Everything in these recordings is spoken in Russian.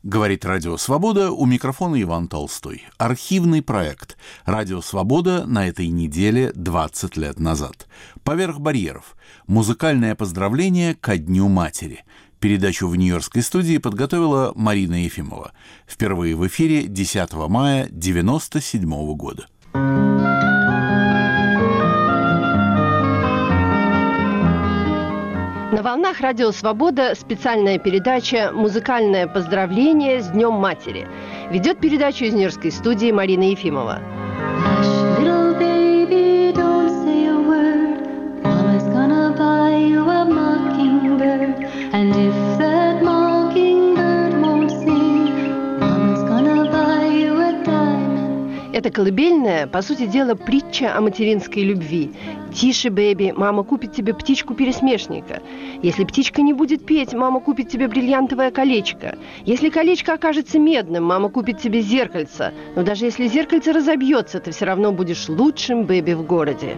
Говорит Радио Свобода, у микрофона Иван Толстой. Архивный проект «Радио Свобода» на этой неделе 20 лет назад. «Поверх барьеров. Музыкальное поздравление ко Дню матери». Передачу в нью-йоркской студии подготовила Марина Ефимова. Впервые в эфире 10 мая 1997 года. На волнах Радио Свобода специальная передача «Музыкальное поздравление с Днем матери». Ведет передачу из нью-йоркской студии Марина Ефимова. Это колыбельная, по сути дела, притча о материнской любви. «Тише, бэби, мама купит тебе птичку-пересмешника. Если птичка не будет петь, мама купит тебе бриллиантовое колечко. Если колечко окажется медным, мама купит тебе зеркальце. Но даже если зеркальце разобьется, ты все равно будешь лучшим бэби в городе».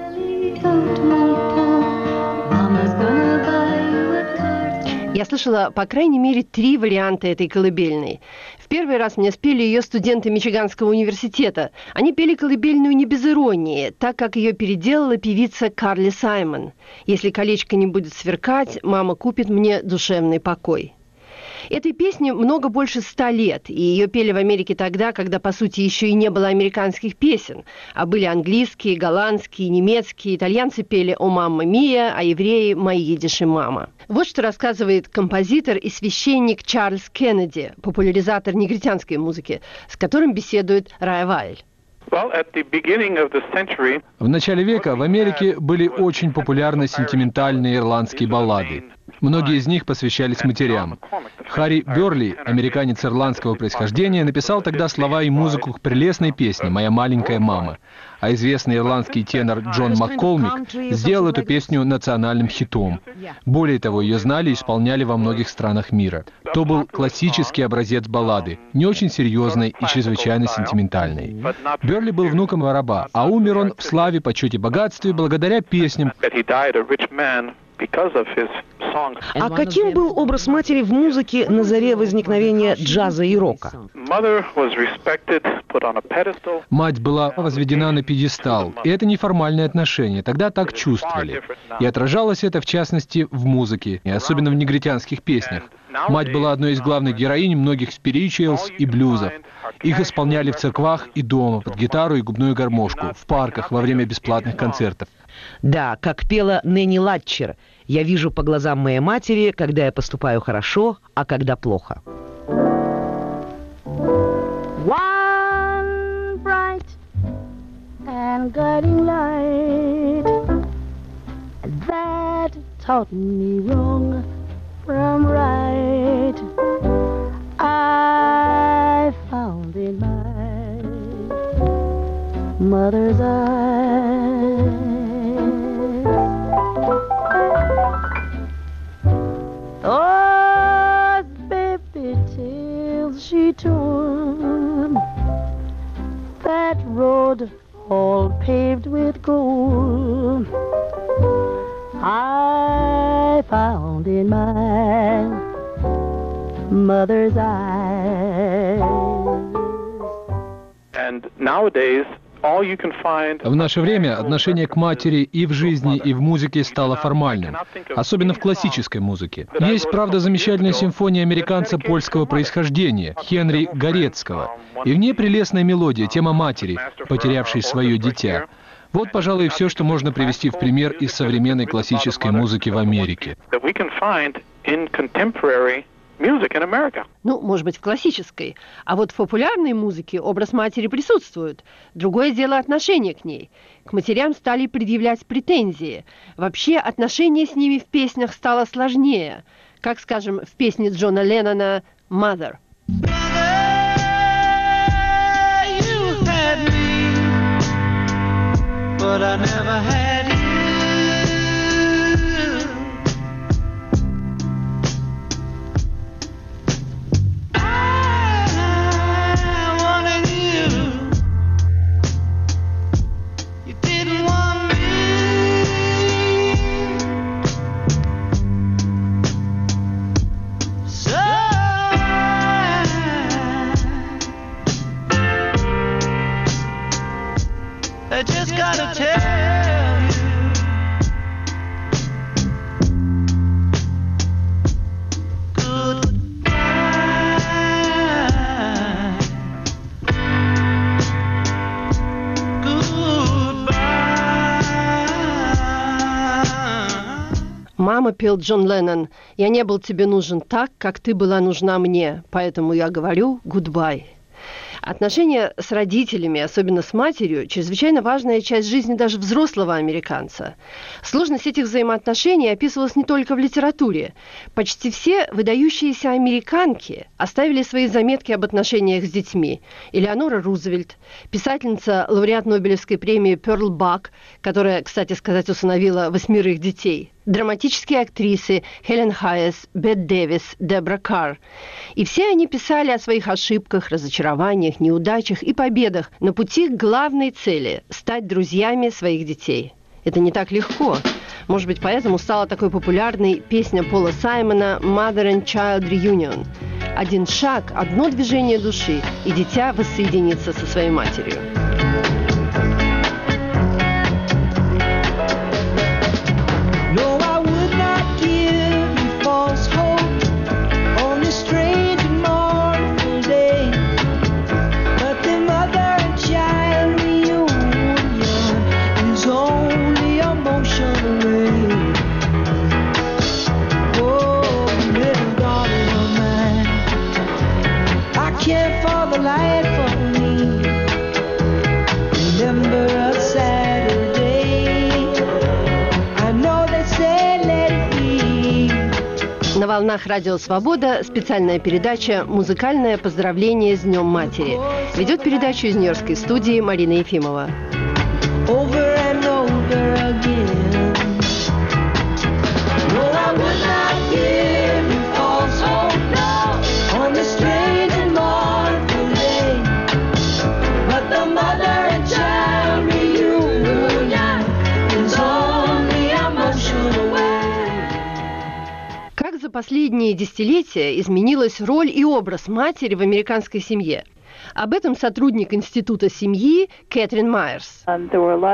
Я слышала, по крайней мере, 3 варианта этой колыбельной. В первый раз мне спели ее студенты Мичиганского университета. Они пели колыбельную не без иронии, так как ее переделала певица Карли Саймон. «Если колечко не будет сверкать, мама купит мне душевный покой». Этой песне много больше 100 лет, и ее пели в Америке тогда, когда, по сути, еще и не было американских песен, а были английские, голландские, немецкие, итальянцы пели «О, мамма мия», а евреи «Май едишь и мама». Вот что рассказывает композитор и священник Чарльз Кеннеди, популяризатор негритянской музыки, с которым беседует Рая Вайль. В начале века в Америке были очень популярны сентиментальные ирландские баллады. Многие из них посвящались матерям. Харри Бёрли, американец ирландского происхождения, написал тогда слова и музыку к прелестной песне «Моя маленькая мама». А известный ирландский тенор Джон Макколмик сделал эту песню национальным хитом. Более того, ее знали и исполняли во многих странах мира. То был классический образец баллады, не очень серьезной и чрезвычайно сентиментальной. Бёрли был внуком раба, а умер он в славе, почете, богатстве благодаря песням. А каким был образ матери в музыке на заре возникновения джаза и рока? Мать была возведена на пьедестал, и это неформальное отношение, тогда так чувствовали. И отражалось это, в частности, в музыке, и особенно в негритянских песнях. Мать была одной из главных героинь многих спиричуэлс и блюзов. Их исполняли в церквах и дома, под гитару и губную гармошку, в парках во время бесплатных концертов. Да, как пела Нэнни Латчер: «Я вижу по глазам моей матери, когда я поступаю хорошо, а когда плохо». One bright and guiding light that taught me wrong from right, I found in my mother's eyes. Those baby tales she told, that road all paved with gold, I found in my mother's eyes. And nowadays, в наше время отношение к матери и в жизни, и в музыке стало формальным, особенно в классической музыке. Есть, правда, замечательная симфония американца польского происхождения Хенри Горецкого, и в ней прелестная мелодия, тема матери, потерявшей свое дитя. Вот, пожалуй, и все, что можно привести в пример из современной классической музыки в Америке. Ну, может быть, в классической. А вот в популярной музыке образ матери присутствует. Другое дело отношение к ней. К матерям стали предъявлять претензии. Вообще, отношение с ними в песнях стало сложнее. Как, скажем, в песне Джона Леннона «Mother». But I never had you. I wanted you. You didn't want me. So I мама пел Джон Леннон. «Я не был тебе нужен так, как ты была нужна мне, поэтому я говорю goodbye». Отношения с родителями, особенно с матерью, чрезвычайно важная часть жизни даже взрослого американца. Сложность этих взаимоотношений описывалась не только в литературе. Почти все выдающиеся американки оставили свои заметки об отношениях с детьми. Элеонора Рузвельт, писательница, лауреат Нобелевской премии Перл Бак, которая, кстати сказать, усыновила 8 детей, драматические актрисы Хелен Хайес, Бет Дэвис, Дебра Карр. И все они писали о своих ошибках, разочарованиях, неудачах и победах на пути к главной цели – стать друзьями своих детей. Это не так легко. Может быть, поэтому стала такой популярной песня Пола Саймона «Mother and Child Reunion». Один шаг, одно движение души, и дитя воссоединится со своей матерью. На волнах Радио Свобода специальная передача «Музыкальное поздравление с Днем Матери». Ведет передачу из Нью-Йоркской студии Марина Ефимова. За последние десятилетия изменилась роль и образ матери в американской семье. Об этом сотрудник Института семьи Кэтрин Майерс. Я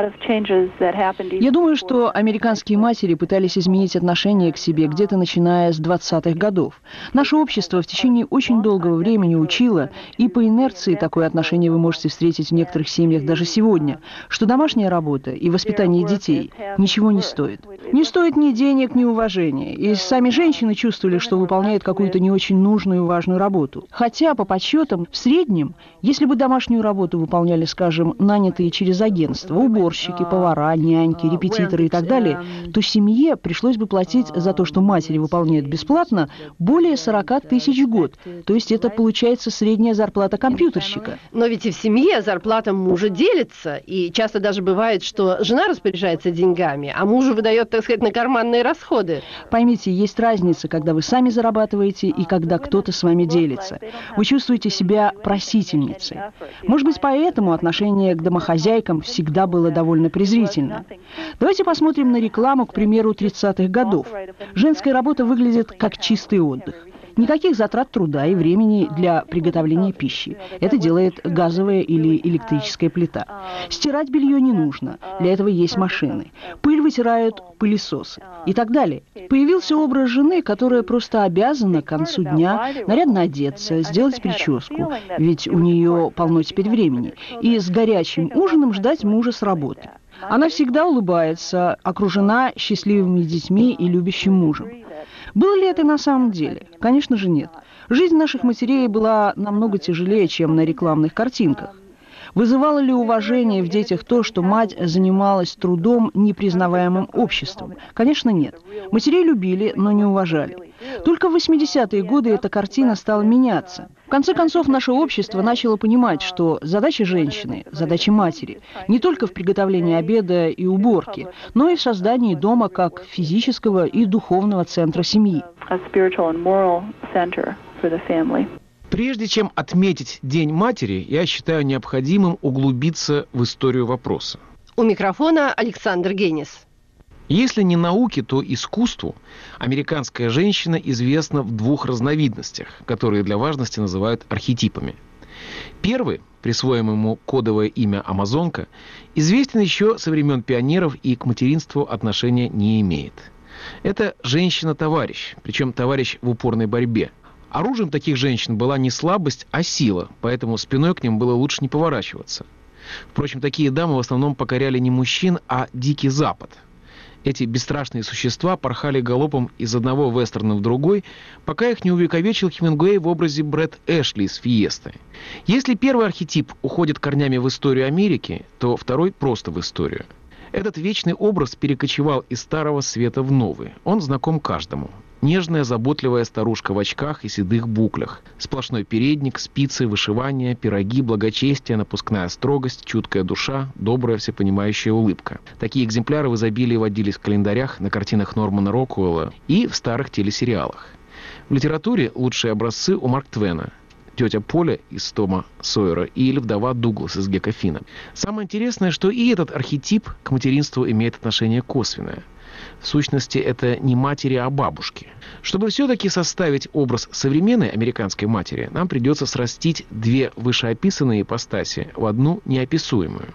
думаю, что американские матери пытались изменить отношение к себе где-то начиная с 20-х годов. Наше общество в течение очень долгого времени учило, и по инерции такое отношение вы можете встретить в некоторых семьях даже сегодня, что домашняя работа и воспитание детей ничего не стоит. Не стоит ни денег, ни уважения. И сами женщины чувствовали, что выполняют какую-то не очень нужную и важную работу. Хотя, по подсчетам, в среднем, если бы домашнюю работу выполняли, скажем, нанятые через агентство, уборщики, повара, няньки, репетиторы и так далее, то семье пришлось бы платить за то, что матери выполняют бесплатно, более 40 тысяч в год. То есть это получается средняя зарплата компьютерщика. Но ведь и в семье зарплата мужа делится. И часто даже бывает, что жена распоряжается деньгами, а мужу выдает, так сказать, на карманные расходы. Поймите, есть разница, когда вы сами зарабатываете и когда кто-то с вами делится. Вы чувствуете себя просительницей. Может быть, поэтому отношение к домохозяйкам всегда было довольно презрительно. Давайте посмотрим на рекламу, к примеру, 30-х годов. Женская работа выглядит как чистый отдых. Никаких затрат труда и времени для приготовления пищи. Это делает газовая или электрическая плита. Стирать белье не нужно. Для этого есть машины. Пыль вытирают пылесосы и так далее. Появился образ жены, которая просто обязана к концу дня нарядно одеться, сделать прическу, ведь у нее полно теперь времени, и с горячим ужином ждать мужа с работы. Она всегда улыбается, окружена счастливыми детьми и любящим мужем. Было ли это на самом деле? Конечно же нет. Жизнь наших матерей была намного тяжелее, чем на рекламных картинках. Вызывало ли уважение в детях то, что мать занималась трудом, непризнаваемым обществом? Конечно, нет. Матерей любили, но не уважали. Только в 80-е годы эта картина стала меняться. В конце концов, наше общество начало понимать, что задача женщины, задача матери, не только в приготовлении обеда и уборке, но и в создании дома как физического и духовного центра семьи. Прежде чем отметить День матери, я считаю необходимым углубиться в историю вопроса. У микрофона Александр Генис. Если не науке, то искусству американская женщина известна в двух разновидностях, которые для важности называют архетипами. Первый, присвоим ему кодовое имя «Амазонка», известен еще со времен пионеров и к материнству отношения не имеет. Это женщина-товарищ, причем товарищ в упорной борьбе. Оружием таких женщин была не слабость, а сила, поэтому спиной к ним было лучше не поворачиваться. Впрочем, такие дамы в основном покоряли не мужчин, а Дикий Запад. Эти бесстрашные существа порхали галопом из одного вестерна в другой, пока их не увековечил Хемингуэй в образе Брэд Эшли из «Фиесты». Если первый архетип уходит корнями в историю Америки, то второй просто в историю. Этот вечный образ перекочевал из старого света в новый. Он знаком каждому. Нежная, заботливая старушка в очках и седых буклях. Сплошной передник, спицы, вышивание, пироги, благочестие, напускная строгость, чуткая душа, добрая, всепонимающая улыбка. Такие экземпляры в изобилии водились в календарях, на картинах Нормана Рокуэлла и в старых телесериалах. В литературе лучшие образцы у Марк Твена. Тетя Поля из Тома Сойера или вдова Дуглас из Гека Финна. Самое интересное, что и этот архетип к материнству имеет отношение косвенное. В сущности, это не матери, а бабушки. Чтобы все-таки составить образ современной американской матери, нам придется срастить две вышеописанные ипостаси в одну неописуемую.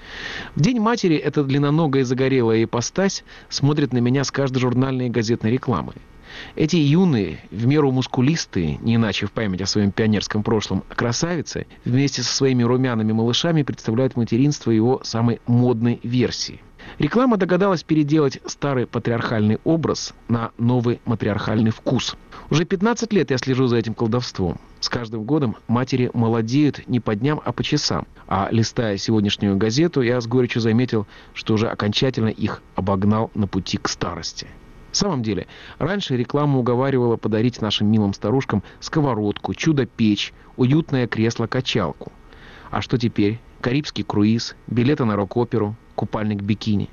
В День матери эта длинноногая и загорелая ипостась смотрит на меня с каждой журнальной и газетной рекламы. Эти юные, в меру мускулистые, не иначе в память о своем пионерском прошлом, красавицы, вместе со своими румяными малышами представляют материнство его самой модной версии. Реклама догадалась переделать старый патриархальный образ на новый матриархальный вкус. Уже 15 лет я слежу за этим колдовством. С каждым годом матери молодеют не по дням, а по часам. А листая сегодняшнюю газету, я с горечью заметил, что уже окончательно их обогнал на пути к старости. В самом деле, раньше реклама уговаривала подарить нашим милым старушкам сковородку, чудо-печь, уютное кресло-качалку. А что теперь? Карибский круиз, билеты на рок-оперу, купальник-бикини.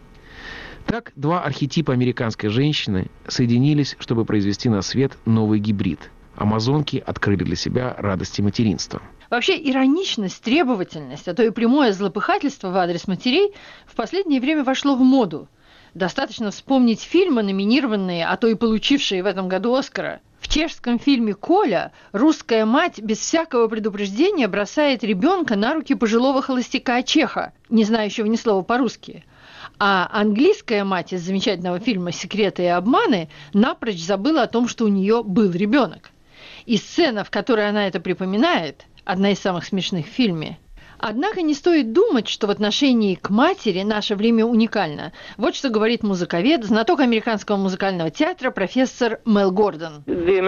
Так, два архетипа американской женщины соединились, чтобы произвести на свет новый гибрид. Амазонки открыли для себя радости материнства. Вообще ироничность, требовательность, а то и прямое злопыхательство в адрес матерей в последнее время вошло в моду. Достаточно вспомнить фильмы, номинированные, а то и получившие в этом году Оскара. В чешском фильме «Коля» русская мать без всякого предупреждения бросает ребенка на руки пожилого холостяка-чеха, не знающего ни слова по-русски. А английская мать из замечательного фильма «Секреты и обманы» напрочь забыла о том, что у нее был ребенок. И сцена, в которой она это припоминает, одна из самых смешных в фильме. Однако не стоит думать, что в отношении к матери наше время уникально. Вот что говорит музыковед, знаток американского музыкального театра профессор Мел Гордон.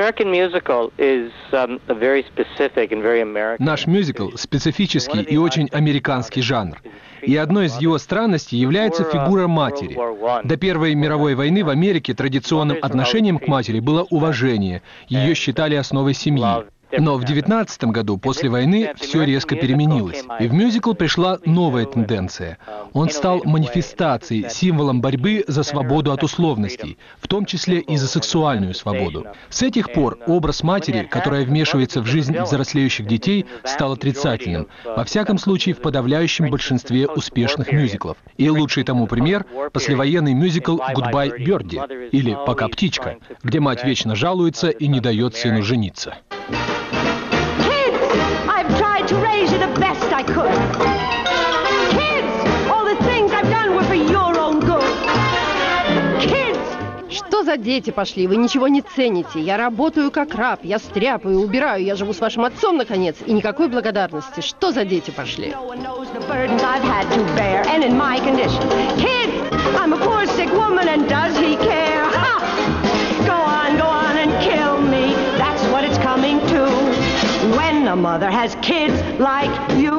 Наш мюзикл – специфический и очень американский жанр. И одной из его странностей является фигура матери. До Первой мировой войны в Америке традиционным отношением к матери было уважение. Ее считали основой семьи. Но в 19 году, после войны, все резко переменилось. И в мюзикл пришла новая тенденция. Он стал манифестацией, символом борьбы за свободу от условностей, в том числе и за сексуальную свободу. С этих пор образ матери, которая вмешивается в жизнь взрослеющих детей, стал отрицательным. Во всяком случае, в подавляющем большинстве успешных мюзиклов. И лучший тому пример – послевоенный мюзикл «Goodbye, Birdie» или «Пока, птичка», где мать вечно жалуется и не дает сыну жениться. To raise you the best I could. Kids, all the things I've done were for your own good. Kids. Что за дети пошли? Вы ничего не цените. Я работаю как раб, я стряпаю, убираю, я живу с вашим отцом, наконец, и никакой благодарности. Что за дети пошли? A mother has kids like you.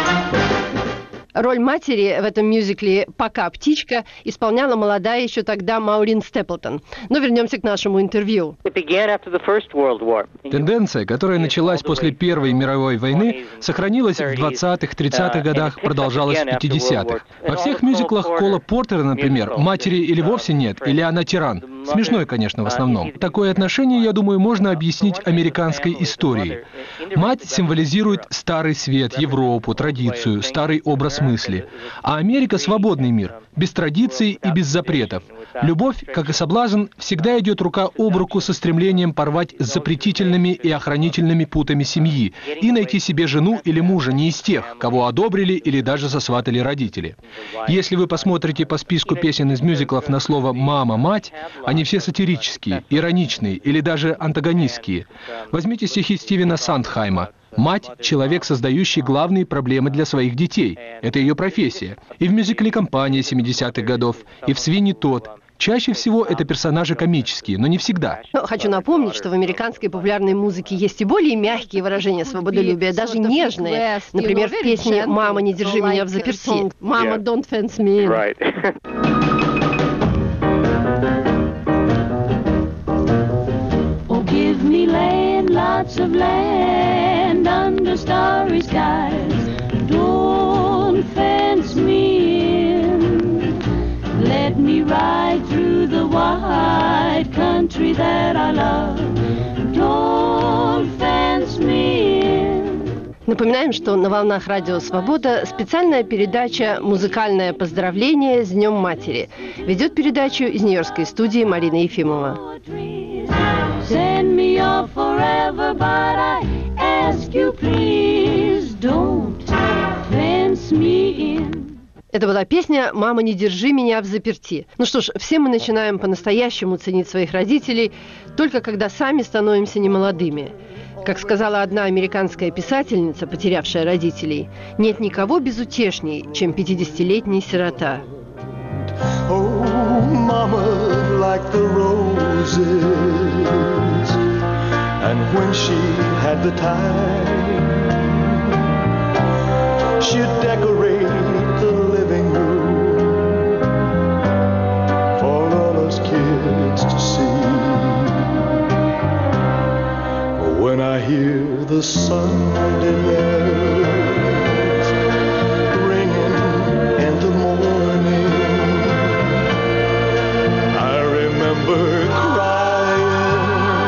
Роль матери в этом мюзикле «Пока, птичка» исполняла молодая еще тогда Маурин Степлтон. Но вернемся к нашему интервью. Тенденция, которая началась после Первой мировой войны, сохранилась в 20-х, 30-х годах, продолжалась в 50-х. Во всех мюзиклах Кола Портера, например, матери или вовсе нет, или она тиран. Смешной, конечно, в основном. Такое отношение, я думаю, можно объяснить американской историей. Мать символизирует старый свет, Европу, традицию, старый образ мысли. А Америка — свободный мир, без традиций и без запретов. Любовь, как и соблазн, всегда идет рука об руку со стремлением порвать с запретительными и охранительными путами семьи и найти себе жену или мужа не из тех, кого одобрили или даже сосватали родители. Если вы посмотрите по списку песен из мюзиклов на слово «мама», «мать», они все сатирические, ироничные или даже антагонистские. Возьмите стихи Стивена Сандхайма. Мать – человек, создающий главные проблемы для своих детей. Это ее профессия. И в мюзикле «Компания» 70-х годов, и в «Свинни Тодд». Чаще всего это персонажи комические, но не всегда. Но хочу напомнить, что в американской популярной музыке есть и более мягкие выражения свободолюбия, даже нежные. Например, в песне «Мама, не держи меня в заперти». «Мама, don't fence me in». Oh, give me land, lots of land under starry skies. Don't fence me in. Let me ride through the wide country that I love. Don't fence me in. Напоминаем, что на волнах Радио Свобода специальная передача «Музыкальное поздравление с Днем Матери». Ведет передачу из Нью-Йоркской студии Марина Ефимова. Send me off forever, but I ask you please don't fence me in. Это была песня «Мама, не держи меня в заперти». Ну что ж, все мы начинаем по-настоящему ценить своих родителей только когда сами становимся немолодыми. Как сказала одна американская писательница, потерявшая родителей, нет никого безутешней, чем 50-летний сирота. Oh, mama, like the roses. And when she had the time, she'd decorate the living room for all us kids to see. When I hear the Sunday bells ringing in the morning, I remember crying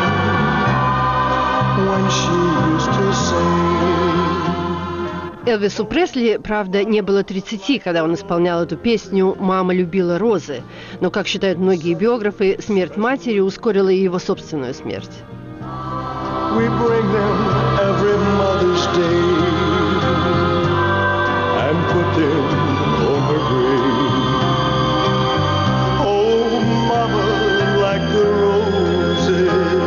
when she used to sing. Элвису Пресли, правда, не было 30, когда он исполнял эту песню «Мама любила розы». Но, как считают многие биографы, смерть матери ускорила и его собственную смерть. We bring them every Mother's Day and put them on her grave. Oh, Mama, like the roses.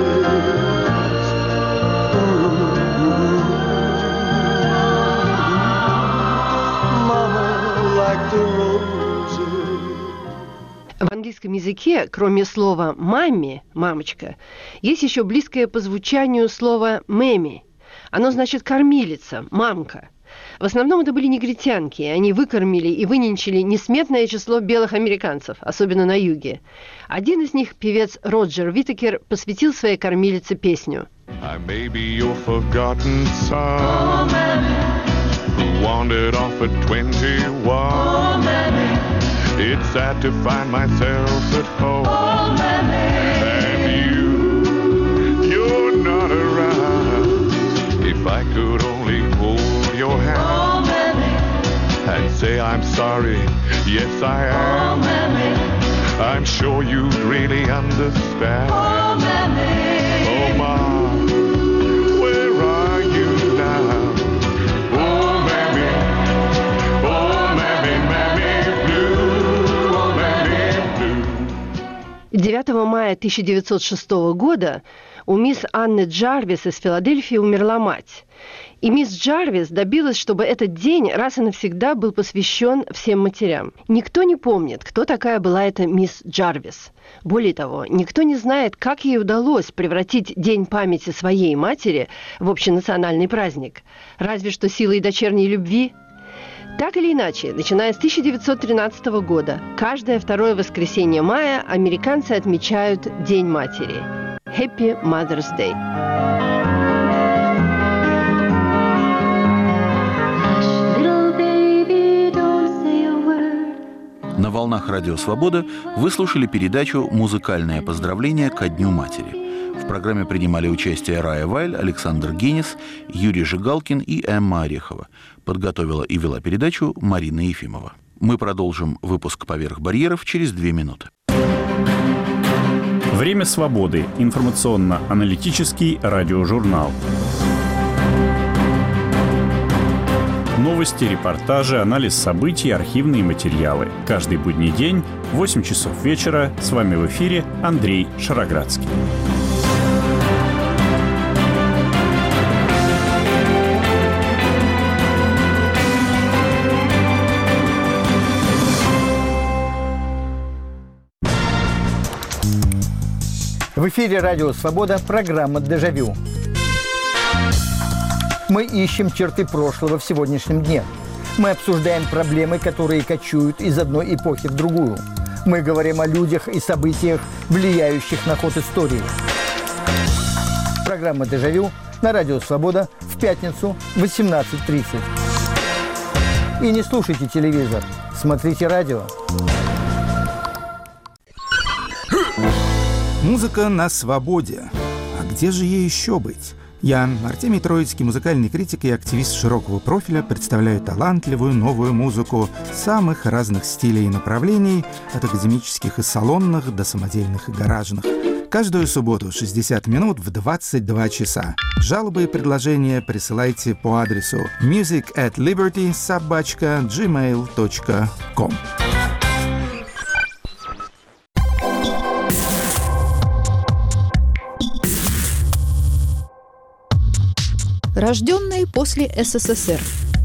Mama, like the roses. В английском языке, кроме слова «мамми» – «мамочка», есть еще близкое по звучанию слово «мэми». Оно значит «кормилица», «мамка». В основном это были негритянки, и они выкормили и выненчили несметное число белых американцев, особенно на юге. Один из них, певец Роджер Уитакер, посвятил своей кормилице песню. I may be your forgotten son, oh, who wandered off at 21. Oh, it's sad to find myself at home, oh, and you're not around. If I could only hold your hand, oh, and say I'm sorry, yes I am. Oh, I'm sure you'd really understand. Oh, oh Mom, where are you now? Oh, Mammy, Mammy, Mammy Blue, oh, Mammy Blue. 9 мая 1906 года у мисс Анны Джарвис из Филадельфии умерла мать. И мисс Джарвис добилась, чтобы этот день раз и навсегда был посвящен всем матерям. Никто не помнит, кто такая была эта мисс Джарвис. Более того, никто не знает, как ей удалось превратить День памяти своей матери в общенациональный праздник. Разве что силой дочерней любви. Так или иначе, начиная с 1913 года, каждое второе воскресенье мая американцы отмечают День матери. Happy Mother's Day. На волнах Радио Свобода вы слушали передачу «Музыкальное поздравление ко Дню матери». В программе принимали участие Рая Вайль, Александр Генис, Юрий Жигалкин и Эмма Орехова. Подготовила и вела передачу Марина Ефимова. Мы продолжим выпуск «Поверх барьеров» через 2 минуты. Время свободы. Информационно-аналитический радиожурнал. Новости, репортажи, анализ событий, архивные материалы. Каждый будний день, 8 часов вечера. С вами в эфире Андрей Шароградский. В эфире «Радио Свобода» программа «Дежавю». Мы ищем черты прошлого в сегодняшнем дне. Мы обсуждаем проблемы, которые кочуют из одной эпохи в другую. Мы говорим о людях и событиях, влияющих на ход истории. Программа «Дежавю» на «Радио Свобода» в пятницу в 18:30. И не слушайте телевизор, смотрите радио. Музыка на свободе. А где же ей еще быть? Я, Артемий Троицкий, музыкальный критик и активист широкого профиля, представляю талантливую новую музыку самых разных стилей и направлений, от академических и салонных до самодельных и гаражных. Каждую субботу 60 минут в 22 часа. Жалобы и предложения присылайте по адресу music@liberty@gmail.com. Рожденные после СССР.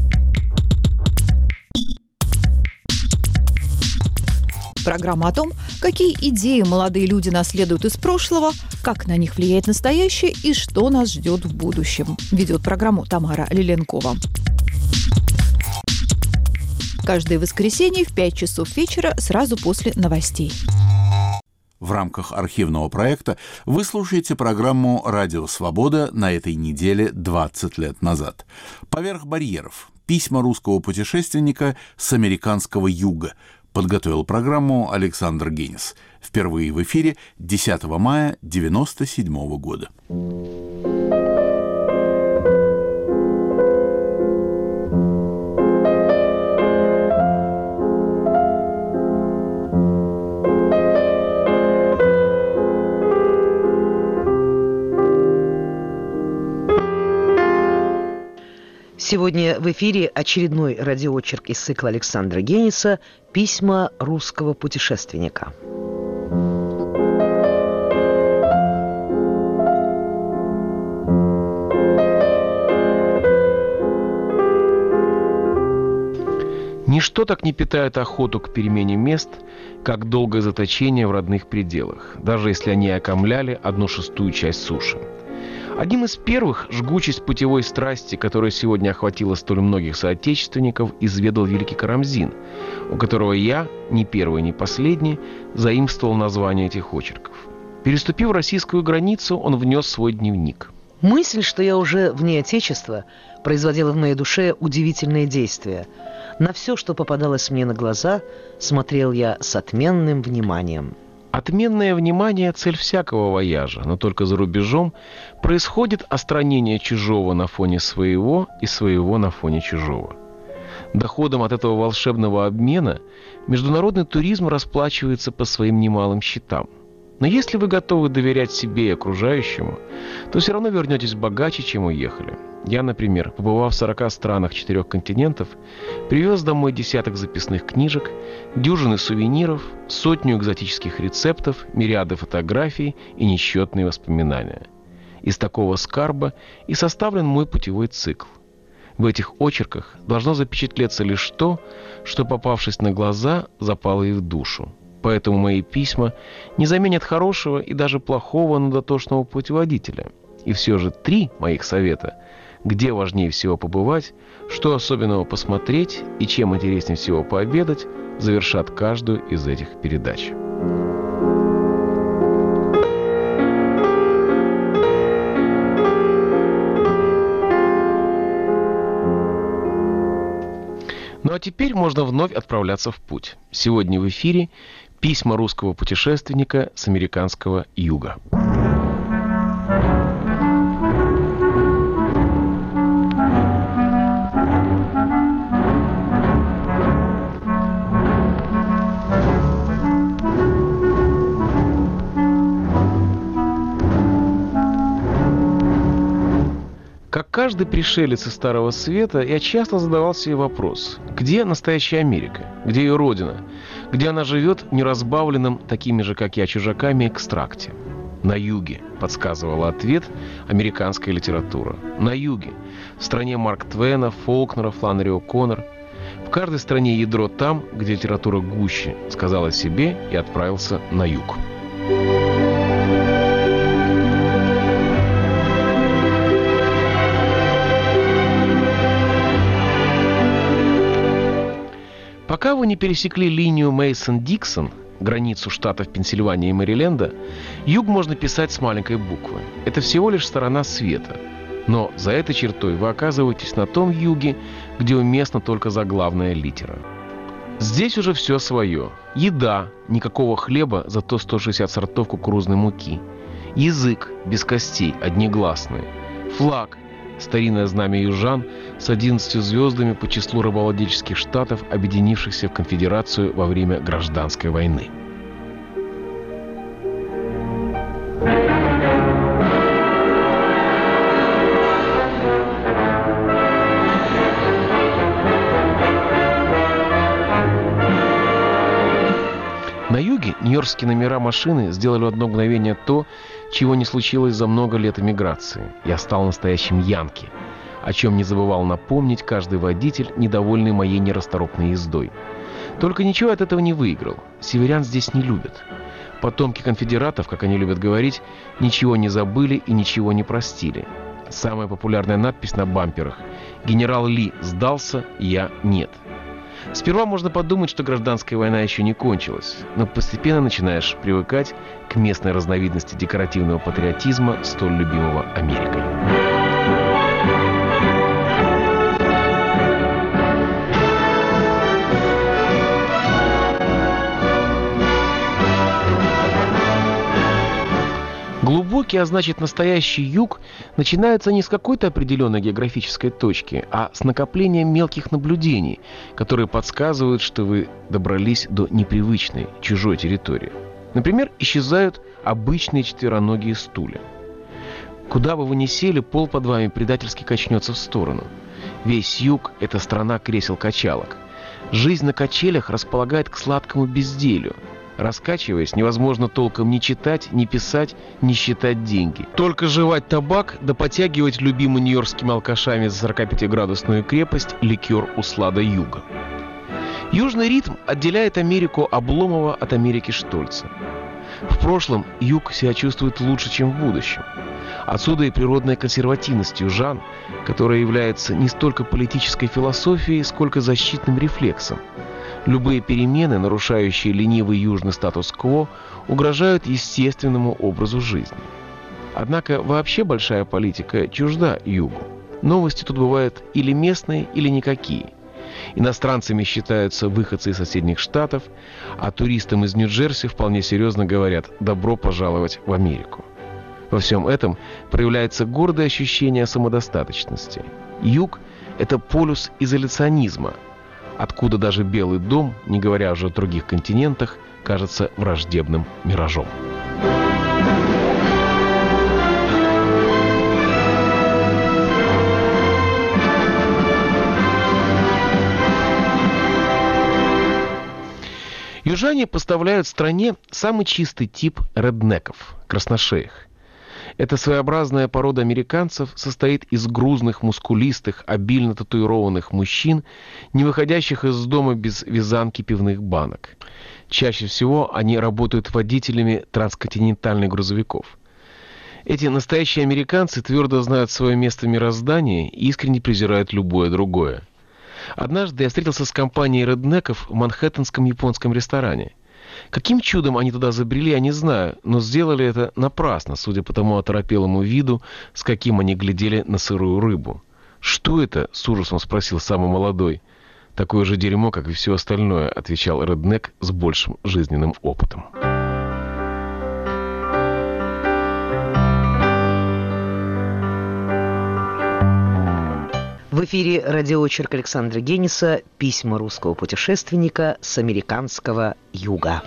Программа о том, какие идеи молодые люди наследуют из прошлого, как на них влияет настоящее и что нас ждет в будущем. Ведет программу Тамара Лиленкова. Каждое воскресенье в 5 часов вечера сразу после новостей. В рамках архивного проекта вы слушаете программу «Радио Свобода» на этой неделе 20 лет назад. «Поверх барьеров. Письма русского путешественника с американского юга». Подготовил программу Александр Генис. Впервые в эфире 10 мая 1997 года. Сегодня в эфире очередной радиоочерк из цикла Александра Гениса «Письма русского путешественника». Ничто так не питает охоту к перемене мест, как долгое заточение в родных пределах, даже если они окомляли 1/6 часть суши. Одним из первых жгучесть путевой страсти, которая сегодня охватила столь многих соотечественников, изведал великий Карамзин, у которого я, ни первый, ни последний, заимствовал название этих очерков. Переступив российскую границу, он внес свой дневник. Мысль, что я уже вне Отечества, производила в моей душе удивительное действие. На все, что попадалось мне на глаза, смотрел я с отменным вниманием. Отменное внимание – цель всякого вояжа, но только за рубежом происходит остранение чужого на фоне своего и своего на фоне чужого. Доходом от этого волшебного обмена международный туризм расплачивается по своим немалым счетам. Но если вы готовы доверять себе и окружающему, то все равно вернетесь богаче, чем уехали. Я, например, побывав в 40 странах 4 континентов, привез домой десяток записных книжек, дюжины сувениров, 100 экзотических рецептов, мириады фотографий и несчетные воспоминания. Из такого скарба и составлен мой путевой цикл. В этих очерках должно запечатлеться лишь то, что, попавшись на глаза, запало и в душу. Поэтому мои письма не заменят хорошего и даже плохого, но дотошного путеводителя. И все же 3 моих совета – где важнее всего побывать, что особенного посмотреть и чем интереснее всего пообедать, завершат каждую из этих передач. Ну а теперь можно вновь отправляться в путь. Сегодня в эфире «Письма русского путешественника с американского юга». Как каждый пришелец из Старого Света, я часто задавал себе вопрос, где настоящая Америка, где ее родина, где она живет в неразбавленном, такими же, как я, чужаками, экстракте. На юге, подсказывала ответ американская литература. На юге, в стране Марк Твена, Фолкнера, Фланнери О'Коннор. В каждой стране ядро там, где литература гуще, сказал о себе и отправился на юг. Пока вы не пересекли линию Мейсон-Диксон, границу штатов Пенсильвания и Мэриленда, юг можно писать с маленькой буквы. Это всего лишь сторона света. Но за этой чертой вы оказываетесь на том юге, где уместна только заглавная литера. Здесь уже все свое. Еда, никакого хлеба, зато 160 сортов кукурузной муки. Язык, без костей, одни гласные. Флаг, старинное знамя южан с 11 звездами по числу рабовладельческих штатов, объединившихся в конфедерацию во время гражданской войны. На юге нью-йоркские номера машины сделали в одно мгновение то, чего не случилось за много лет эмиграции. Я стал настоящим янки, о чем не забывал напомнить каждый водитель, недовольный моей нерасторопной ездой. Только ничего от этого не выиграл. Северян здесь не любят. Потомки конфедератов, как они любят говорить, ничего не забыли и ничего не простили. Самая популярная надпись на бамперах: «Генерал Ли сдался, я нет». Сперва можно подумать, что гражданская война еще не кончилась, но постепенно начинаешь привыкать к местной разновидности декоративного патриотизма, столь любимого Америкой. Глубокий, а значит настоящий юг, начинается не с какой-то определенной географической точки, а с накопления мелких наблюдений, которые подсказывают, что вы добрались до непривычной, чужой территории. Например, исчезают обычные четвероногие стулья. Куда бы вы ни сели, пол под вами предательски качнется в сторону. Весь юг – это страна кресел-качалок. Жизнь на качелях располагает к сладкому безделью. Раскачиваясь, невозможно толком ни читать, ни писать, ни считать деньги. Только жевать табак, да потягивать любимый нью-йоркскими алкашами за 45-градусную крепость ликер услада юга. Южный ритм отделяет Америку Обломова от Америки Штольца. В прошлом юг себя чувствует лучше, чем в будущем. Отсюда и природная консервативность южан, которая является не столько политической философией, сколько защитным рефлексом. Любые перемены, нарушающие ленивый южный статус-кво, угрожают естественному образу жизни. Однако вообще большая политика чужда югу. Новости тут бывают или местные, или никакие. Иностранцами считаются выходцы из соседних штатов, а туристам из Нью-Джерси вполне серьезно говорят «добро пожаловать в Америку». Во всем этом проявляется гордое ощущение самодостаточности. Юг – это полюс изоляционизма, откуда даже Белый дом, не говоря уже о других континентах, кажется враждебным миражом. Южане поставляют стране самый чистый тип реднеков – красношеях. Эта своеобразная порода американцев состоит из грузных, мускулистых, обильно татуированных мужчин, не выходящих из дома без вязанки пивных банок. Чаще всего они работают водителями трансконтинентальных грузовиков. Эти настоящие американцы твердо знают свое место в мироздании и искренне презирают любое другое. Однажды я встретился с компанией реднеков в манхэттенском японском ресторане. Каким чудом они туда забрели, я не знаю, но сделали это напрасно, судя по тому оторопелому виду, с каким они глядели на сырую рыбу. «Что это?» — с ужасом спросил самый молодой. «Такое же дерьмо, как и все остальное», — отвечал реднек с большим жизненным опытом. В эфире радиоочерк Александра Гениса «Письма русского путешественника с американского юга».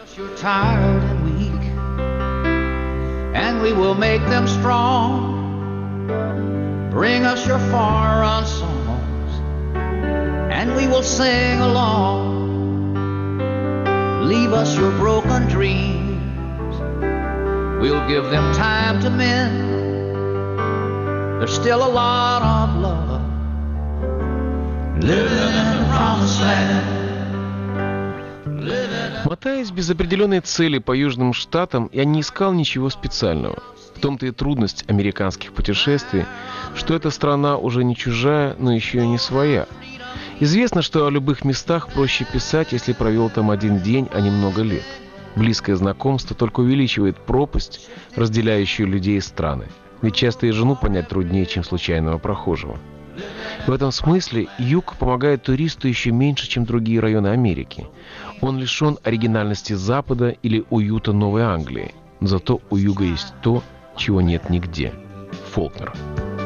Мотаясь без определенной цели по южным штатам, я не искал ничего специального. В том-то и трудность американских путешествий, что эта страна уже не чужая, но еще и не своя. Известно, что о любых местах проще писать, если провел там один день, а не много лет. Близкое знакомство только увеличивает пропасть, разделяющую людей и страны. Ведь часто и жену понять труднее, чем случайного прохожего. В этом смысле юг помогает туристу еще меньше, чем другие районы Америки. Он лишен оригинальности Запада или уюта Новой Англии. Но зато у юга есть то, чего нет нигде. Фолкнер.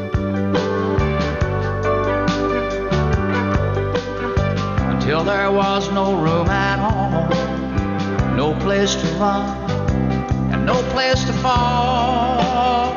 Until there was no room at home, no place to run, and no place to fall.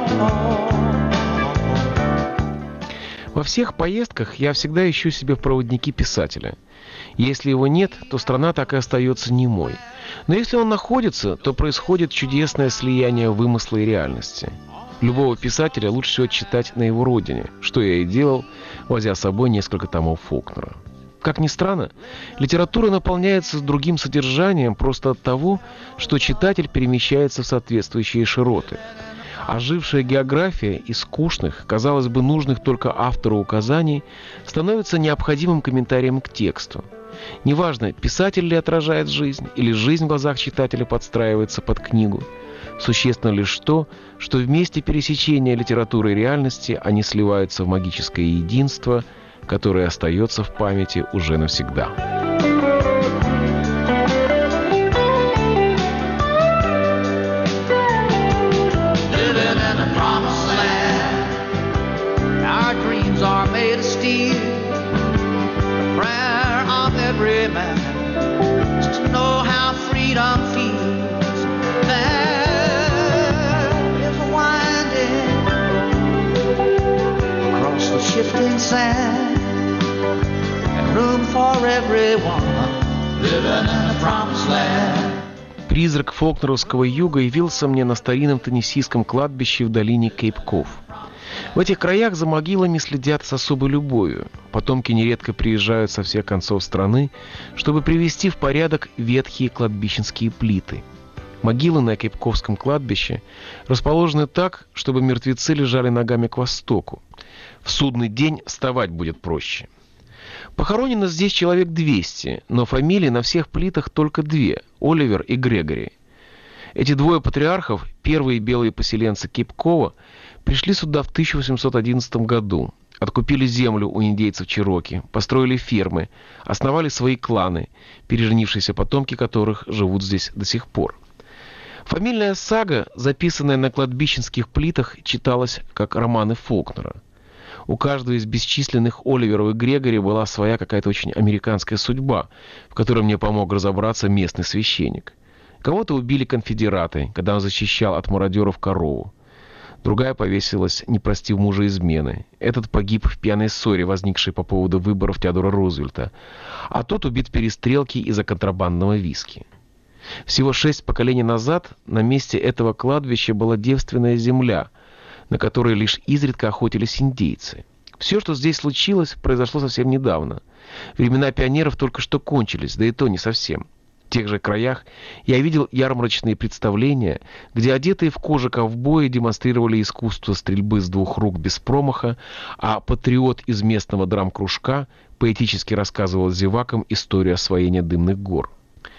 Во всех поездках я всегда ищу себе в проводники писателя. Если его нет, то страна так и остается немой. Но если он находится, то происходит чудесное слияние вымысла и реальности. Любого писателя лучше всего читать на его родине, что я и делал, возя с собой несколько томов Фолкнера. Как ни странно, литература наполняется другим содержанием просто от того, что читатель перемещается в соответствующие широты. Ожившая география из скучных, казалось бы, нужных только автору указаний, становится необходимым комментарием к тексту. Неважно, писатель ли отражает жизнь, или жизнь в глазах читателя подстраивается под книгу. Существенно лишь то, что в месте пересечения литературы и реальности они сливаются в магическое единство, которое остается в памяти уже навсегда. Shifting sand and room for everyone living in a promised land. Призрак фолкнеровского юга явился мне на старинном теннессийском кладбище в долине Кейп-Ков. В этих краях за могилами следят с особой любовью. Потомки нередко приезжают со всех концов страны, чтобы привести в порядок ветхие кладбищенские плиты. Могилы на Кейп-Ковском кладбище расположены так, чтобы мертвецы лежали ногами к востоку. В судный день вставать будет проще. Похоронено здесь человек 200, но фамилии на всех плитах только две – Оливер и Грегори. Эти двое патриархов, первые белые поселенцы Кейп-Кова, пришли сюда в 1811 году, откупили землю у индейцев Чероки, построили фермы, основали свои кланы, переженившиеся потомки которых живут здесь до сих пор. Фамильная сага, записанная на кладбищенских плитах, читалась как романы Фолкнера. У каждого из бесчисленных Оливеров и Грегори была своя какая-то очень американская судьба, в которой мне помог разобраться местный священник. Кого-то убили конфедераты, когда он защищал от мародеров корову. Другая повесилась, не простив мужа измены. Этот погиб в пьяной ссоре, возникшей по поводу выборов Теодора Рузвельта. А тот убит в перестрелке из-за контрабандного виски. Всего 6 поколений назад на месте этого кладбища была девственная земля, на которой лишь изредка охотились индейцы. Все, что здесь случилось, произошло совсем недавно. Времена пионеров только что кончились, да и то не совсем. В тех же краях я видел ярмарочные представления, где одетые в кожу ковбои демонстрировали искусство стрельбы с 2 рук без промаха, а патриот из местного драм-кружка поэтически рассказывал зевакам историю освоения дымных гор.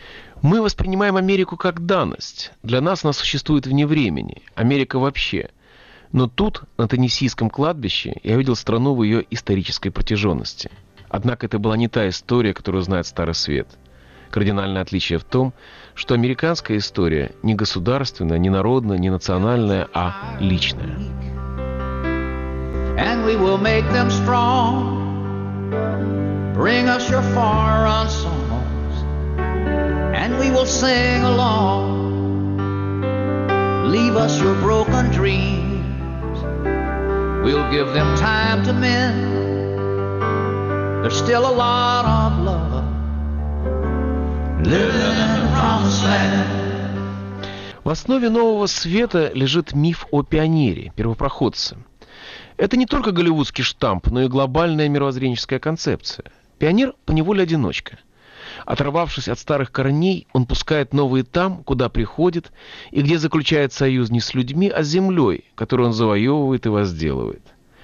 Мы воспринимаем Америку как данность. Для нас она существует вне времени. Америка вообще. Но тут, на Теннессийском кладбище, я видел страну в ее исторической протяженности. Однако это была не та история, которую знает Старый Свет. Кардинальное отличие в том, что американская история не государственная, не народная, не национальная, а личная. And we will make them strong. Bring us your far-run songs, and we will sing along. Leave us your broken dreams. We'll give them time to mend. There's still a lot of love living in the promised land. В основе Нового Света лежит миф о пионере, первопроходце. Это не только голливудский штамп, но и глобальная мировоззренческая концепция. Пионер поневоле одиночка. Оторвавшись от старых корней, он пускает новые там, куда приходит, и где заключает союз не с людьми, а с землей, которую он завоевывает и возделывает.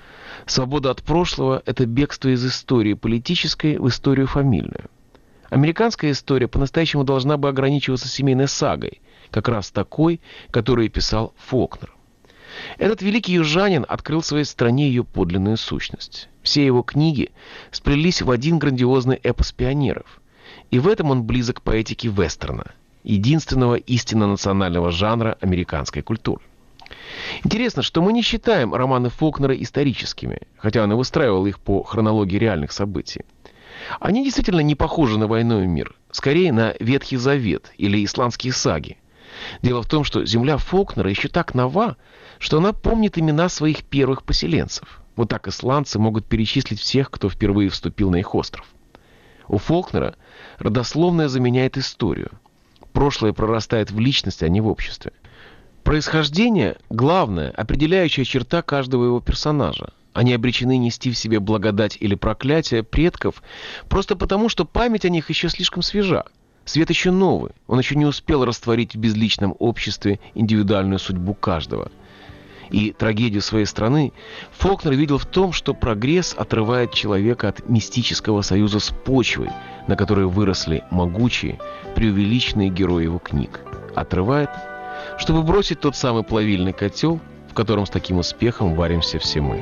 Свобода от прошлого – это бегство из истории политической в историю фамильную. Американская история по-настоящему должна бы ограничиваться семейной сагой, как раз такой, которую писал Фолкнер. Этот великий южанин открыл своей стране ее подлинную сущность. Все его книги сплелись в один грандиозный эпос пионеров. И в этом он близок к поэтике вестерна, единственного истинно национального жанра американской культуры. Интересно, что мы не считаем романы Фолкнера историческими, хотя он и выстраивал их по хронологии реальных событий. Они действительно не похожи на «Войну и мир», скорее на Ветхий Завет или исландские саги. Дело в том, что земля Фолкнера еще так нова, что она помнит имена своих первых поселенцев. Вот так исландцы могут перечислить всех, кто впервые вступил на их остров. У Фолкнера родословная заменяет историю. Прошлое прорастает в личность, а не в обществе. Происхождение – главная, определяющая черта каждого его персонажа. Они обречены нести в себе благодать или проклятие предков просто потому, что память о них еще слишком свежа. Свет еще новый, он еще не успел растворить в безличном обществе индивидуальную судьбу каждого. И трагедию своей страны Фолкнер видел в том, что прогресс отрывает человека от мистического союза с почвой, на которой выросли могучие, преувеличенные герои его книг. Отрывает, чтобы бросить тот самый плавильный котел, в котором с таким успехом варимся все мы.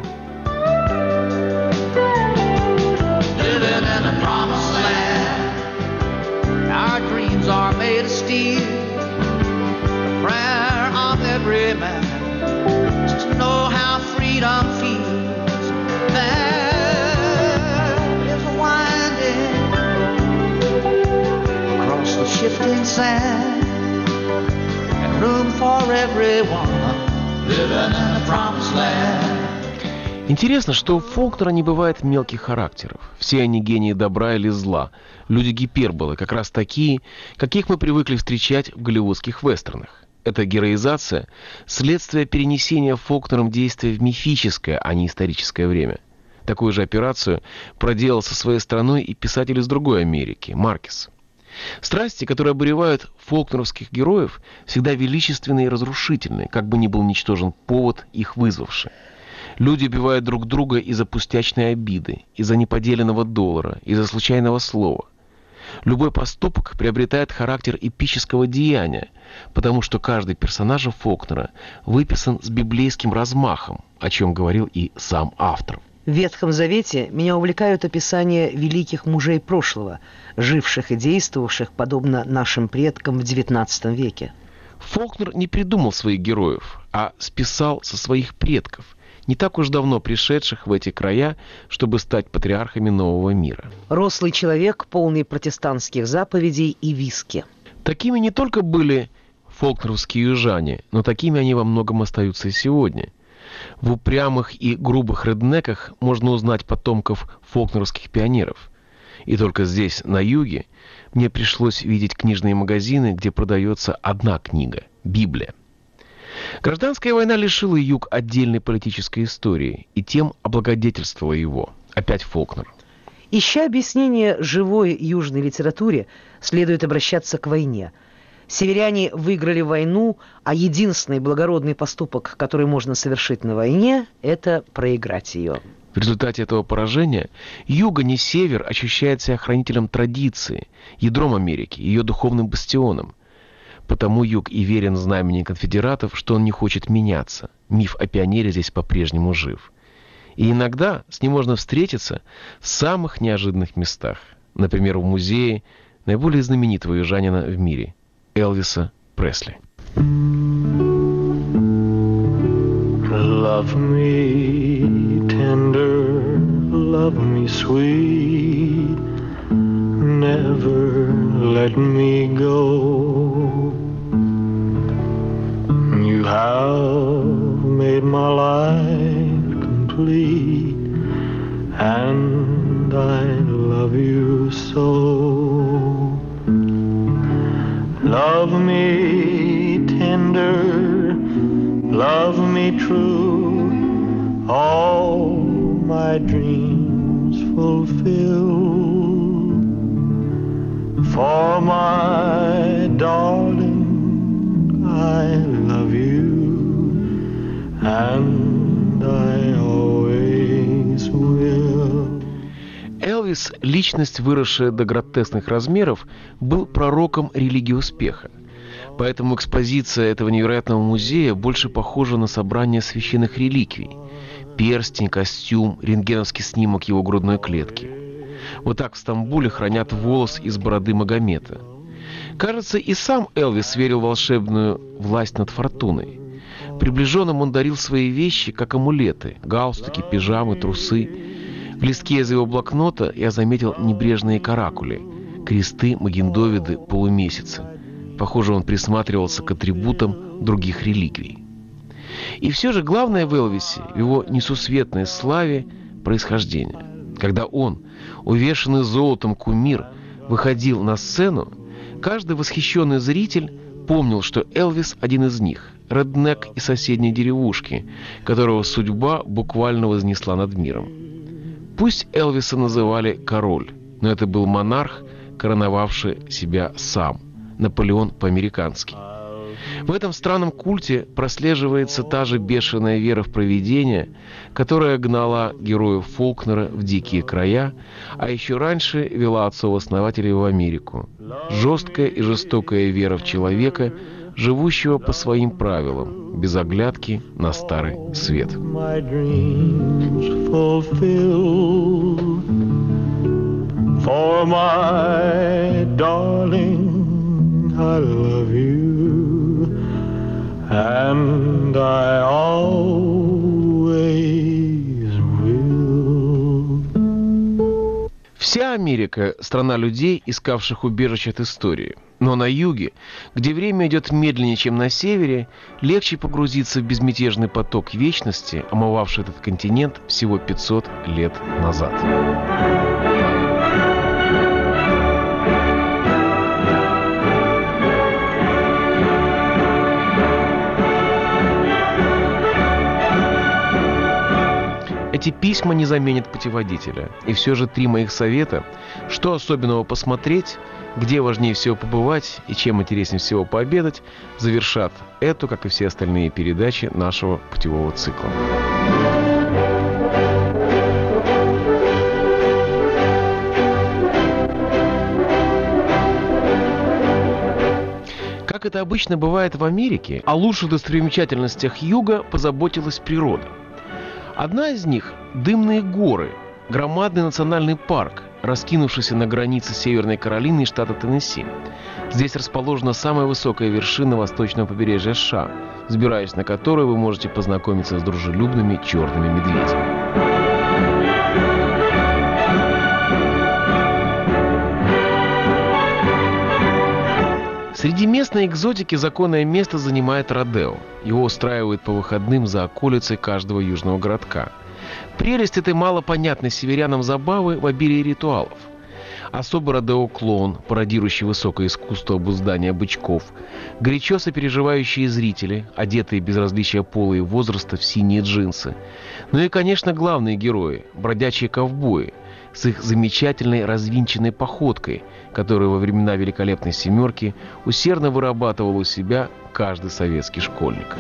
Are made of steel. The prayer of every man is to know how freedom feels. There is a winding across the shifting sand, and room for everyone living in a promised land. Интересно, что у Фолкнера не бывает мелких характеров. Все они гении добра или зла. Люди гиперболы, как раз такие, каких мы привыкли встречать в голливудских вестернах. Эта героизация – следствие перенесения Фолкнером действия в мифическое, а не историческое время. Такую же операцию проделал со своей страной и писатель из другой Америки – Маркес. Страсти, которые обуревают фолкнеровских героев, всегда величественны и разрушительны, как бы ни был ничтожен повод, их вызвавший. Люди убивают друг друга из-за пустячной обиды, из-за неподеленного доллара, из-за случайного слова. Любой поступок приобретает характер эпического деяния, потому что каждый персонаж Фолкнера выписан с библейским размахом, о чем говорил и сам автор. В Ветхом Завете меня увлекают описания великих мужей прошлого, живших и действовавших подобно нашим предкам в XIX веке. Фолкнер не придумал своих героев, а списал со своих предков, не так уж давно пришедших в эти края, чтобы стать патриархами нового мира. Рослый человек, полный протестантских заповедей и виски. Такими не только были фолкнеровские южане, но такими они во многом остаются и сегодня. В упрямых и грубых реднеках можно узнать потомков фолкнеровских пионеров. И только здесь, на юге, мне пришлось видеть книжные магазины, где продается одна книга – Библия. Гражданская война лишила юг отдельной политической истории и тем облагодетельствовала его. Опять Фолкнер. Ища объяснение живой южной литературе, следует обращаться к войне. Северяне выиграли войну, а единственный благородный поступок, который можно совершить на войне, это проиграть ее. В результате этого поражения юг, а не север, ощущает себя хранителем традиции, ядром Америки, ее духовным бастионом. Потому юг и верен знамени конфедератов, что он не хочет меняться. Миф о пионере здесь по-прежнему жив. И иногда с ним можно встретиться в самых неожиданных местах. Например, в музее наиболее знаменитого южанина в мире – Элвиса Пресли. Love me tender, love me sweet, never let me go. You have made my life complete, and I love you so. Love me tender, love me true, all my dreams fulfill. For my darling, I love you, and I always Элвис, личность, выросшая до гротескных размеров, был пророком религии успеха. Поэтому экспозиция этого невероятного музея больше похожа на собрание священных реликвий. Перстень, костюм, рентгеновский снимок его грудной клетки. Вот так в Стамбуле хранят волос из бороды Магомета. Кажется, и сам Элвис верил в волшебную власть над фортуной. Приближенным он дарил свои вещи, как амулеты: галстуки, пижамы, трусы. В листке из его блокнота я заметил небрежные каракули: кресты, магендовиды, полумесяцы. Похоже, он присматривался к атрибутам других реликвий. И все же главное в Элвисе, в его несусветной славе, происхождение. Когда он, увешанный золотом кумир, выходил на сцену, каждый восхищенный зритель помнил, что Элвис один из них, реднек из соседней деревушки, которого судьба буквально вознесла над миром. Пусть Элвиса называли король, но это был монарх, короновавший себя сам, Наполеон по-американски. В этом странном культе прослеживается та же бешеная вера в провидение, которая гнала героев Фолкнера в дикие края, а еще раньше вела отцов-основателей в Америку. Жесткая и жестокая вера в человека, живущего по своим правилам, без оглядки на Старый Свет. I love you, and I always will. Вся Америка – страна людей, искавших убежище от истории. Но на юге, где время идет медленнее, чем на севере, легче погрузиться в безмятежный поток вечности, омывавший этот континент всего 500 лет назад. Эти письма не заменят путеводителя. И все же 3 моих совета: что особенного посмотреть, где важнее всего побывать и чем интереснее всего пообедать, завершат эту, как и все остальные передачи нашего путевого цикла. Как это обычно бывает в Америке, о лучших достопримечательностях юга позаботилась природа. Одна из них – Дымные горы, громадный национальный парк, раскинувшийся на границе Северной Каролины и штата Теннесси. Здесь расположена самая высокая вершина восточного побережья США, взбираясь на которую вы можете познакомиться с дружелюбными черными медведями. Среди местной экзотики законное место занимает родео. Его устраивают по выходным за околицей каждого южного городка. Прелесть этой малопонятной северянам забавы в обилии ритуалов. Особый родео-клоун, пародирующий высокое искусство обуздания бычков, горячо сопереживающие зрители, одетые без различия пола и возраста в синие джинсы. Ну и, конечно, главные герои – бродячие ковбои, с их замечательной развинченной походкой, которую во времена Великолепной Семерки усердно вырабатывал у себя каждый советский школьник.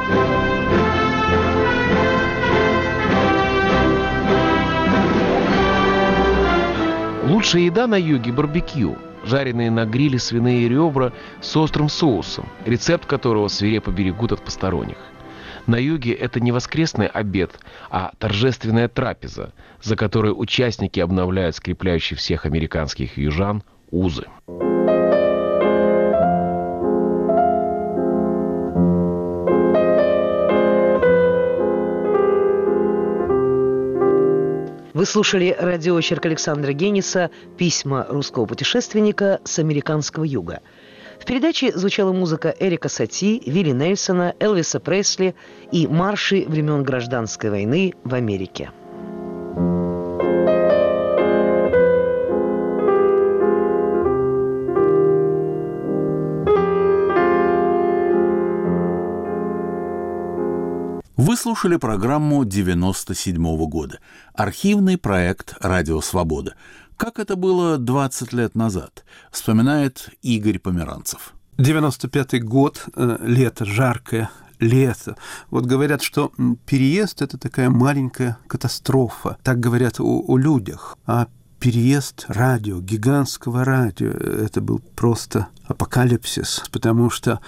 Лучшая еда на юге – барбекю, жареные на гриле свиные ребра с острым соусом, рецепт которого свирепо берегут от посторонних. На юге это не воскресный обед, а торжественная трапеза, за которой участники обновляют скрепляющие всех американских южан узы. Вы слушали радиоочерк Александра Гениса «Письма русского путешественника с американского юга». В передаче звучала музыка Эрика Сати, Вилли Нельсона, Элвиса Пресли и марши времен Гражданской войны в Америке. Вы слушали программу 1997 года. Архивный проект «Радио Свобода». Как это было 20 лет назад, вспоминает Игорь Померанцев. 95-й год, лето, жаркое лето. Вот говорят, что переезд – это такая маленькая катастрофа. Так говорят о людях. А переезд радио, гигантского радио, это был просто апокалипсис, потому что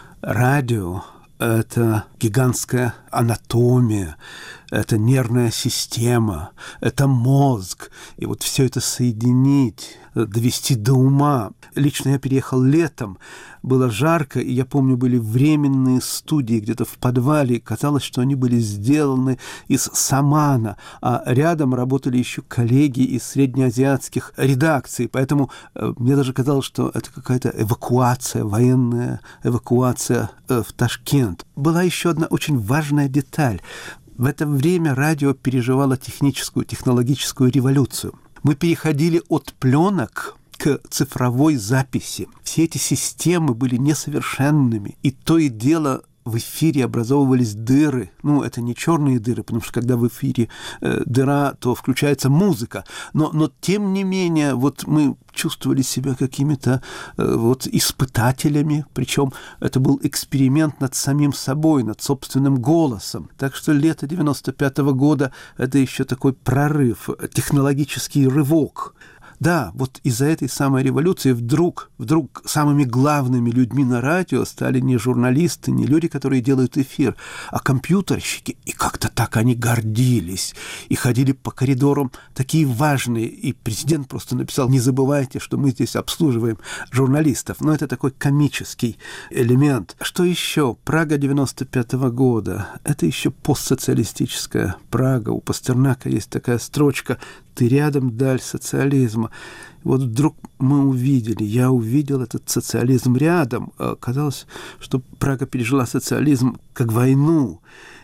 радио – это гигантская анатомия, это нервная система, это мозг. И вот все это соединить, довести до ума. Лично я переехал летом, было жарко, и я помню, были временные студии где-то в подвале. Казалось, что они были сделаны из самана, а рядом работали еще коллеги из среднеазиатских редакций. Поэтому мне даже казалось, что это какая-то эвакуация, военная эвакуация в Ташкент. Была еще одна очень важная деталь. В это время радио переживало технологическую революцию. Мы переходили от пленок к цифровой записи. Все эти системы были несовершенными, и то и дело в эфире образовывались дыры. Ну, это не черные дыры, потому что когда в эфире дыра, то включается музыка. Но тем не менее, вот мы чувствовали себя какими-то вот испытателями, причем это был эксперимент над самим собой, над собственным голосом. Так что лето 95-го года – это еще такой прорыв, технологический рывок. Да, вот из-за этой самой революции вдруг самыми главными людьми на радио стали не журналисты, не люди, которые делают эфир, а компьютерщики. И как-то так они гордились и ходили по коридорам такие важные. И президент просто написал: не забывайте, что мы здесь обслуживаем журналистов. Но это такой комический элемент. Что еще? Прага 95-го года. Это еще постсоциалистическая Прага. У Пастернака есть такая строчка: «Ты рядом, даль социализма». Вот вдруг я увидел этот социализм рядом. Казалось, что Прага пережила социализм как войну.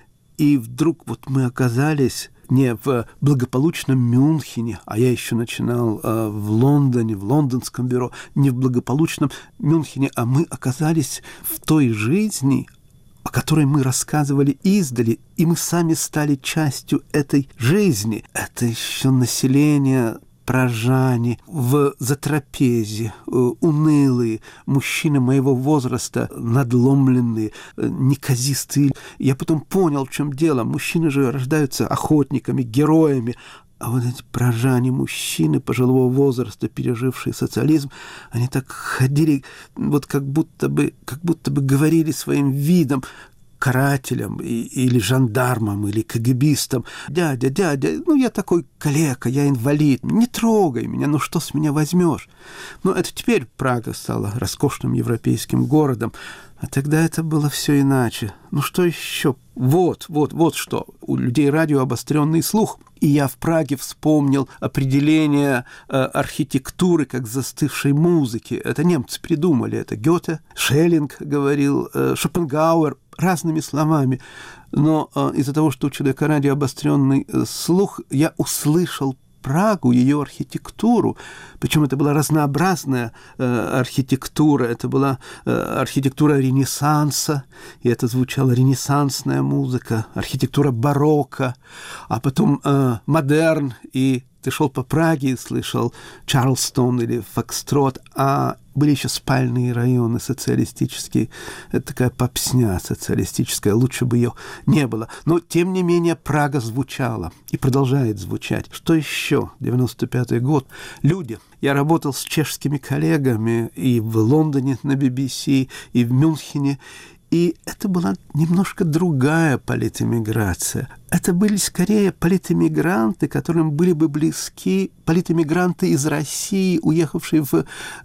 И вдруг вот мы оказались не в благополучном Мюнхене, а я еще начинал в Лондоне, в лондонском бюро, не в благополучном Мюнхене, а мы оказались в той жизни, о которой мы рассказывали издали, и мы сами стали частью этой жизни. Это еще население, прожане, в затрапезе, унылые, мужчины моего возраста, надломленные, неказистые. Я потом понял, в чем дело. Мужчины же рождаются охотниками, героями, а вот эти прожане, мужчины пожилого возраста, пережившие социализм, они так ходили, вот как будто бы говорили своим видом карателям или жандармам, или КГБистам: дядя, я такой калека, я инвалид, не трогай меня, что с меня возьмешь? Это теперь Прага стала роскошным европейским городом, а тогда это было все иначе. Что еще? Вот что. У людей радио обостренный слух. И я в Праге вспомнил определение архитектуры как застывшей музыки. Это немцы придумали. Это Гёте, Шеллинг говорил, Шопенгауэр, разными словами. Но из-за того, что у человека радио обостренный слух, я услышал Прагу, ее архитектуру. Причем это была разнообразная архитектура. Это была архитектура Ренессанса, и это звучала ренессансная музыка, архитектура барокко, а потом модерн, и ты шел по Праге и слышал Чарльстон или Фокстрот, а были еще спальные районы социалистические. Это такая попсня социалистическая, лучше бы ее не было. Но, тем не менее, Прага звучала и продолжает звучать. Что еще? 95-й год. Люди. Я работал с чешскими коллегами и в Лондоне на BBC, и в Мюнхене. И это была немножко другая политэмиграция. Это были скорее политэмигранты, которым были бы близки политэмигранты из России, уехавшие в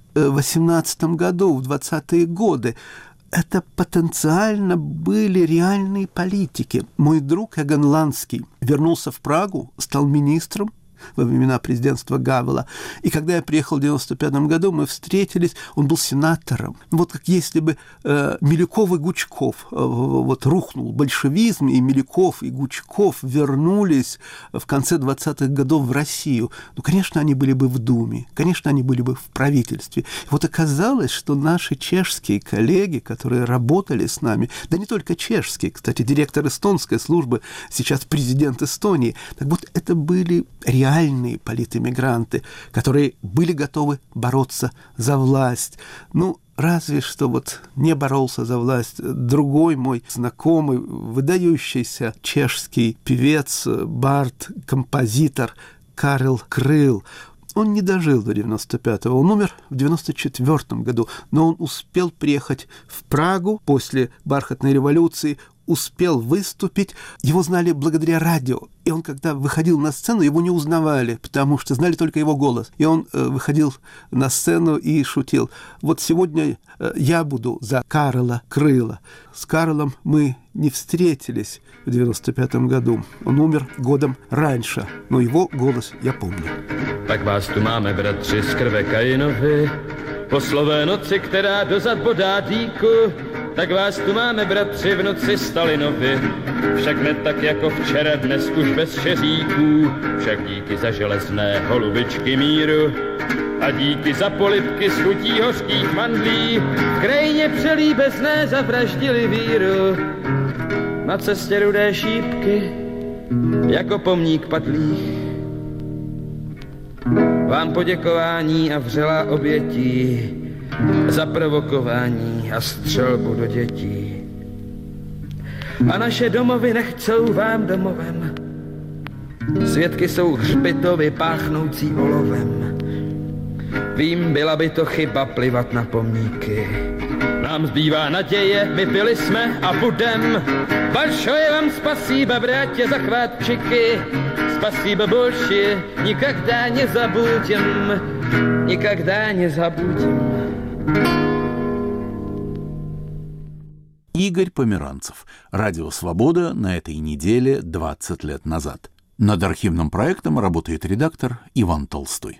18 году, в 20-е годы. Это потенциально были реальные политики. Мой друг Эгон Ланский вернулся в Прагу, стал министром во времена президентства Гавела. И когда я приехал в 95 году, мы встретились, он был сенатором. Вот как если бы Милюков и Гучков, вот рухнул большевизм, и Милюков и Гучков вернулись в конце 20-х годов в Россию. Конечно, они были бы в Думе, конечно, они были бы в правительстве. И вот оказалось, что наши чешские коллеги, которые работали с нами, да не только чешские, кстати, директор эстонской службы, сейчас президент Эстонии, так вот это были реальные политэмигранты, которые были готовы бороться за власть. Разве что вот не боролся за власть другой мой знакомый, выдающийся чешский певец, бард, композитор Карел Крыл. Он не дожил до 95-го, он умер в 94-м году, но он успел приехать в Прагу после бархатной революции, успел выступить. Его знали благодаря радио. И он, когда выходил на сцену, его не узнавали, потому что знали только его голос. И он выходил на сцену и шутил. Вот сегодня я буду за Карла Крыла. С Карлом мы не встретились в 95-м году. Он умер годом раньше, но его голос я помню. Tak vás tu máme, bratři, z krve Kainovi, po slové noci, která dozad bodá dýku. Tak vás tu máme, bratři, v noci Stalinovi, však ne tak jako včera, dnes už bez šeříků, však díky za železné holubičky míru a díky za polibky z chutí hořkých mandlí, v krajině přelíbezné zavraždili víru. Na cestě rudé šípky, jako pomník padlých, vám poděkování a vřelá obětí za provokování a střelbu do dětí. A naše domovy nechcou vám domovem. Svědky jsou hřbitovy páchnoucí olovem. Vím, byla by to chyba plivat na pomníky. Nám zbývá naděje, vypili jsme a budem. Большое vám спасибо, братья, захватчики. Спасибо больше, никогда не забудем. Никогда не забудем. Игорь Померанцев. Радио «Свобода» на этой неделе 20 лет назад. Над архивным проектом работает редактор Иван Толстой.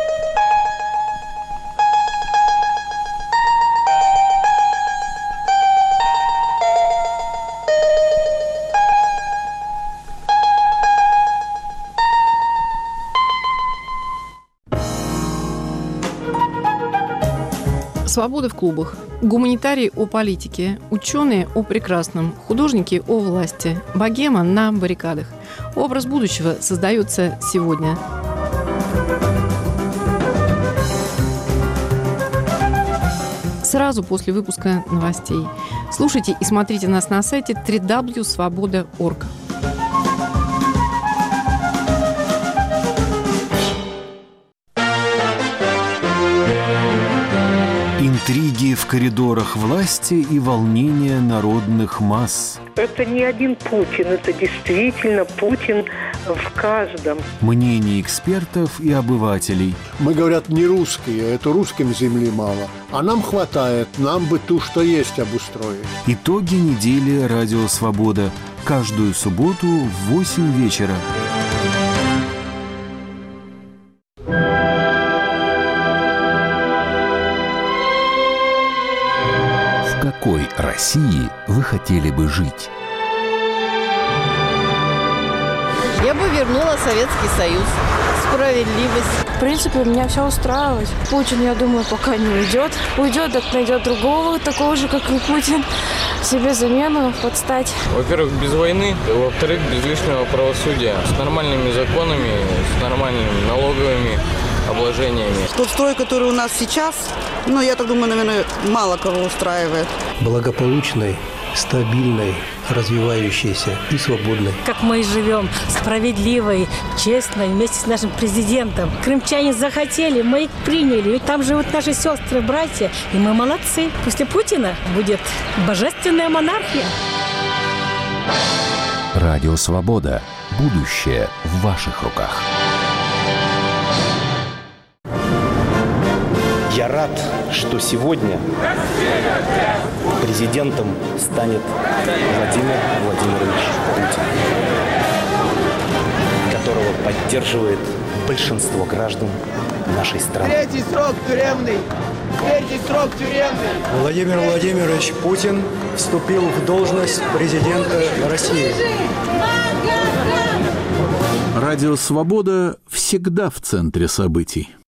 Свобода в клубах. Гуманитарии о политике, ученые о прекрасном, художники о власти, богема на баррикадах. Образ будущего создается сегодня. Сразу после выпуска новостей. Слушайте и смотрите нас на сайте www.svoboda.org. Интриги в коридорах власти и волнения народных масс. Это не один Путин, это действительно Путин в каждом. Мнения экспертов и обывателей. Мы, говорят, не русские, это русским земли мало. А нам хватает, нам бы ту, что есть, обустроить. Итоги недели «Радио Свобода». Каждую субботу в 8 вечера. В какой России вы хотели бы жить? Я бы вернула Советский Союз. Справедливость. В принципе, меня все устраивает. Путин, я думаю, пока не уйдет. Уйдет, так найдет другого, такого же, как и Путин. Себе замену подстать. Во-первых, без войны. Во-вторых, без лишнего правосудия. С нормальными законами, с нормальными налоговыми обложениями. Тот строй, который у нас сейчас, я так думаю, наверное, мало кого устраивает. Благополучной, стабильной, развивающейся и свободной. Как мы и живем, справедливой, честной, вместе с нашим президентом. Крымчане захотели, мы их приняли. Там живут наши сестры, братья, и мы молодцы. После Путина будет божественная монархия. Радио «Свобода». Будущее в ваших руках. Я рад, что сегодня президентом станет Владимир Владимирович Путин, которого поддерживает большинство граждан нашей страны. Третий срок тюремный! Третий срок тюремный! Владимир Владимирович Путин вступил в должность президента России. Радио «Свобода» всегда в центре событий.